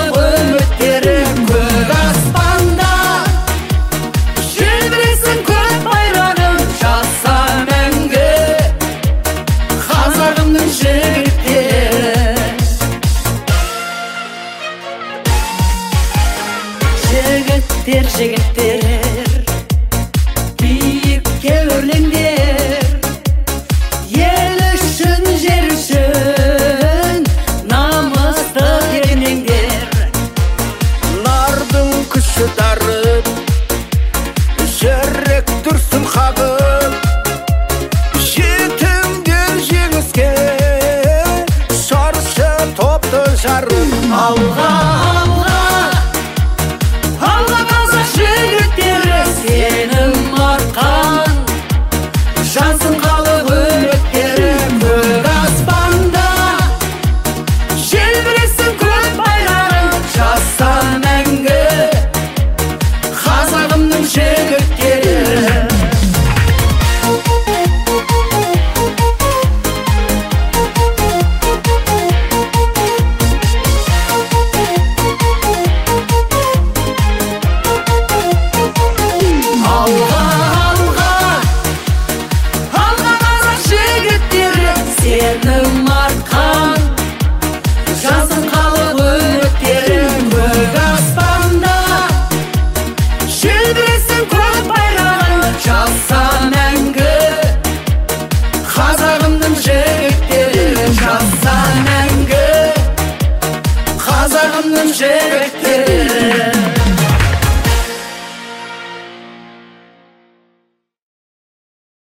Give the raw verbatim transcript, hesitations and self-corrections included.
үміттері көк аспанда. Желбіресін көк байрағын жаса мәңгі қазағымның жігіттері. Жігіттер, жігіттер, биікке өрлеңдер, ел үшін, жер үшін намысты ерінеңдер. Нардың күші дарып, жүрек дүрсін қағып, жетіңдер жеңіске шаршы топты жарып. Алға, алға, алға қазақ жігіттері, сенім арқан жансын халық үміттері көк аспанда. Желбіресін көк байрағын жаса мәңгі қазағымның жігіттері. Алға, алға, алға қазақ жігіттері, сенім артқан жансын халық үміттері көк аспанда. Желбіресін көк байрағын жаса мәңгі қазағымның жігіттері. Жаса мәңгі қазағымның жігіттері.